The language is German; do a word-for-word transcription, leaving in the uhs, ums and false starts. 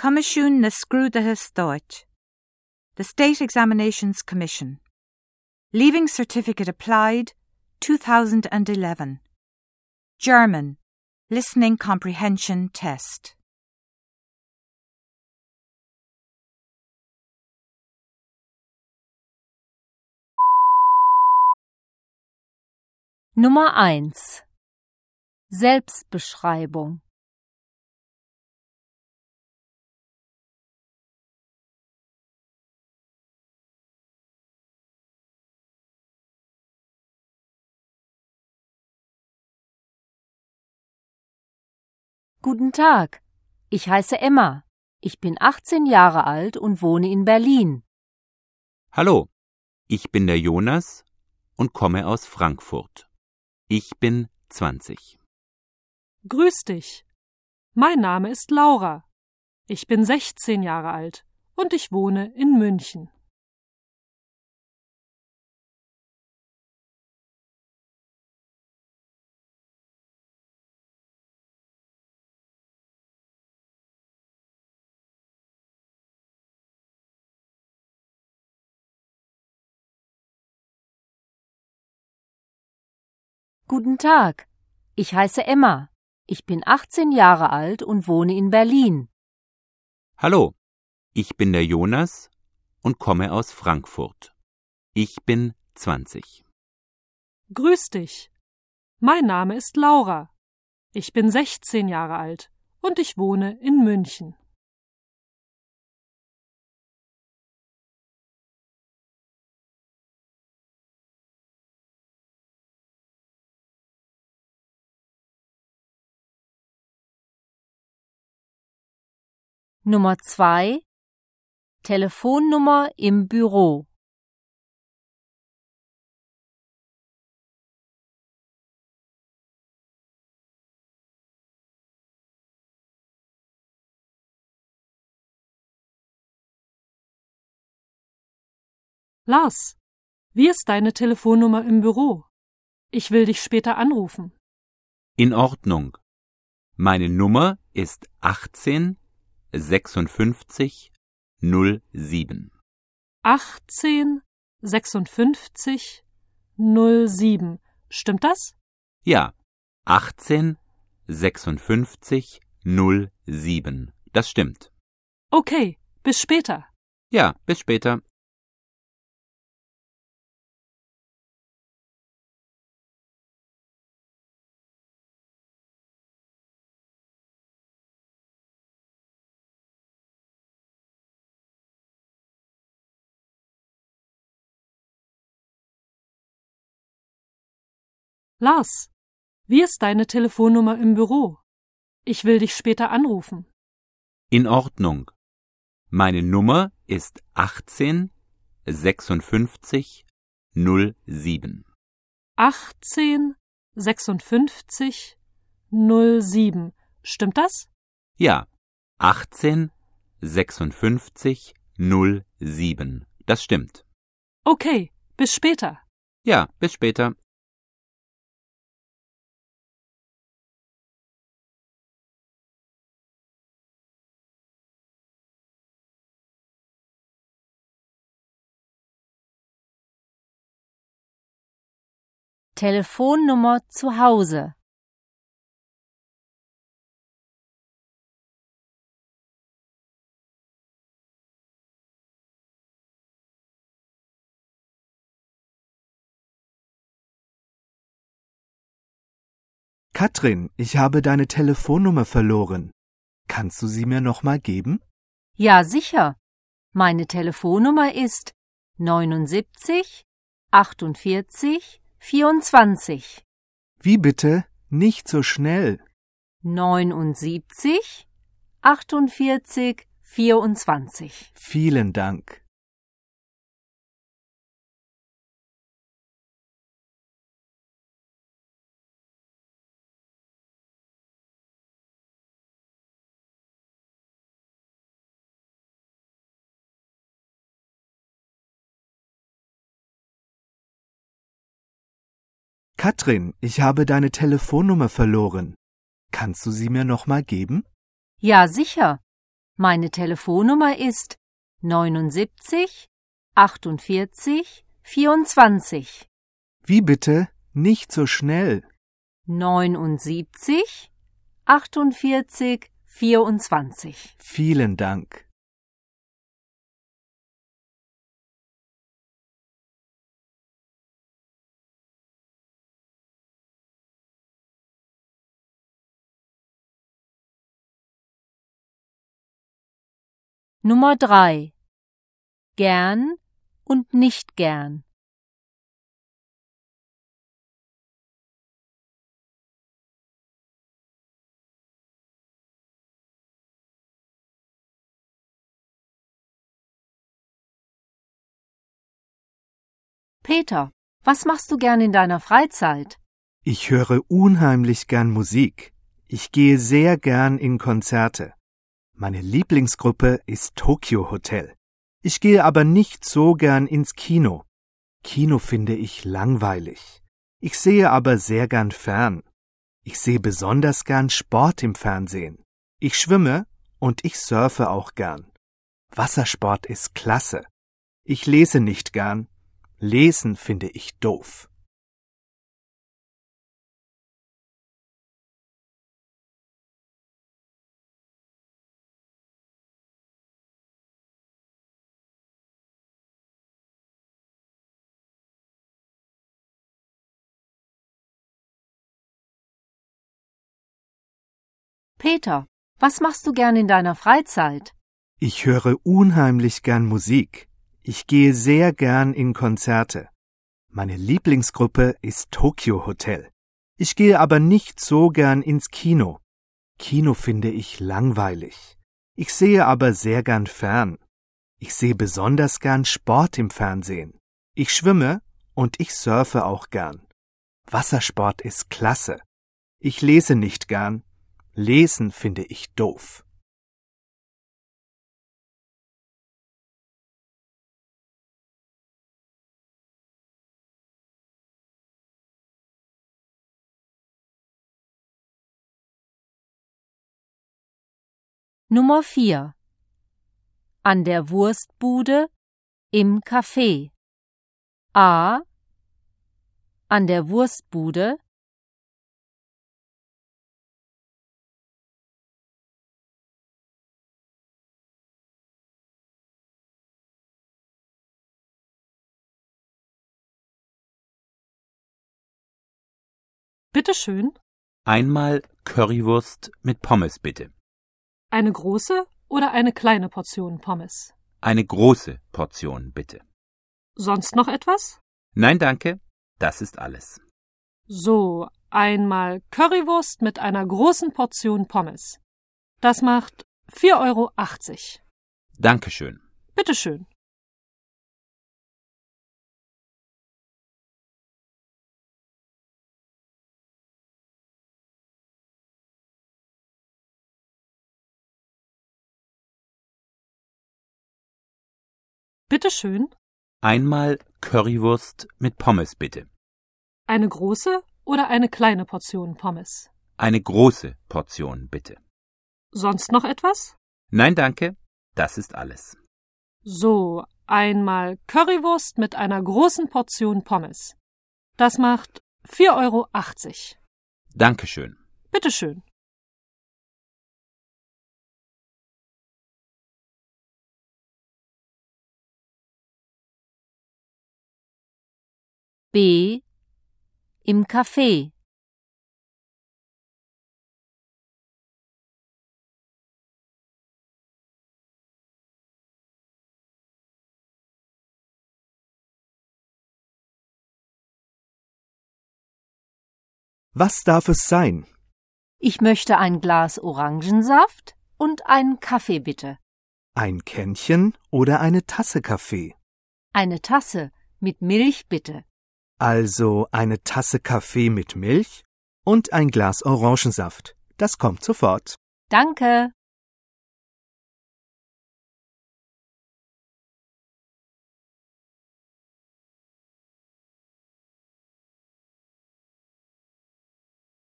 Comisiún na Scrúdatha Stáit. The State Examinations Commission. Leaving Certificate Applied, two thousand eleven. German. Listening Comprehension Test. Nummer eins. Selbstbeschreibung. Guten Tag, ich heiße Emma. Ich bin achtzehn Jahre alt und wohne in Berlin. Hallo, ich bin der Jonas und komme aus Frankfurt. Ich bin zwanzig. Grüß dich. Mein Name ist Laura. Ich bin sechzehn Jahre alt und ich wohne in München. Guten Tag, ich heiße Emma. Ich bin achtzehn Jahre alt und wohne in Berlin. Hallo, ich bin der Jonas und komme aus Frankfurt. Ich bin zwanzig. Grüß dich. Mein Name ist Laura. Ich bin sechzehn Jahre alt und ich wohne in München. Nummer zwei. Telefonnummer im Büro. Lars, wie ist deine Telefonnummer im Büro? Ich will dich später anrufen. In Ordnung. Meine Nummer ist achtzehn sechsundfünfzig null sieben. achtzehn sechsundfünfzig null sieben. Stimmt das? Ja, achtzehn sechsundfünfzig null sieben. Das stimmt. Okay, bis später. Ja, bis später. Lars, wie ist deine Telefonnummer im Büro? Ich will dich später anrufen. In Ordnung. Meine Nummer ist achtzehn sechsundfünfzig null sieben. achtzehn sechsundfünfzig null sieben. Stimmt das? Ja, achtzehn sechsundfünfzig null sieben. Das stimmt. Okay, bis später. Ja, bis später. Telefonnummer zu Hause. Katrin, ich habe deine Telefonnummer verloren. Kannst du sie mir noch mal geben? Ja, sicher. Meine Telefonnummer ist neunundsiebzig achtundvierzig vierundzwanzig. Wie bitte? Nicht so schnell. neunundsiebzig achtundvierzig vierundzwanzig. Vielen Dank. Katrin, ich habe deine Telefonnummer verloren. Kannst du sie mir noch mal geben? Ja, sicher. Meine Telefonnummer ist neunundsiebzig achtundvierzig vierundzwanzig. Wie bitte? Nicht so schnell. neunundsiebzig achtundvierzig vierundzwanzig. Vielen Dank. Nummer drei. Gern und nicht gern. Peter, was machst du gern in deiner Freizeit? Ich höre unheimlich gern Musik. Ich gehe sehr gern in Konzerte. Meine Lieblingsgruppe ist Tokyo Hotel. Ich gehe aber nicht so gern ins Kino. Kino finde ich langweilig. Ich sehe aber sehr gern fern. Ich sehe besonders gern Sport im Fernsehen. Ich schwimme und ich surfe auch gern. Wassersport ist klasse. Ich lese nicht gern. Lesen finde ich doof. Peter, was machst du gern in deiner Freizeit? Ich höre unheimlich gern Musik. Ich gehe sehr gern in Konzerte. Meine Lieblingsgruppe ist Tokyo Hotel. Ich gehe aber nicht so gern ins Kino. Kino finde ich langweilig. Ich sehe aber sehr gern fern. Ich sehe besonders gern Sport im Fernsehen. Ich schwimme und ich surfe auch gern. Wassersport ist klasse. Ich lese nicht gern. Lesen finde ich doof. Nummer vier. An der Wurstbude im Café. A. An der Wurstbude. Bitte schön. Einmal Currywurst mit Pommes bitte. Eine große oder eine kleine Portion Pommes? Eine große Portion bitte. Sonst noch etwas? Nein, danke. Das ist alles. So, einmal Currywurst mit einer großen Portion Pommes. Das macht vier Euro achtzig. Dankeschön. Bitte schön. Bitte schön. Einmal Currywurst mit Pommes bitte. Eine große oder eine kleine Portion Pommes? Eine große Portion bitte. Sonst noch etwas? Nein, danke. Das ist alles. So, einmal Currywurst mit einer großen Portion Pommes. Das macht vier Euro achtzig. Dankeschön. Bitte schön. B. Im Café. Was darf es sein? Ich möchte ein Glas Orangensaft und einen Kaffee bitte. Ein Kännchen oder eine Tasse Kaffee? Eine Tasse mit Milch bitte. Also eine Tasse Kaffee mit Milch und ein Glas Orangensaft. Das kommt sofort. Danke.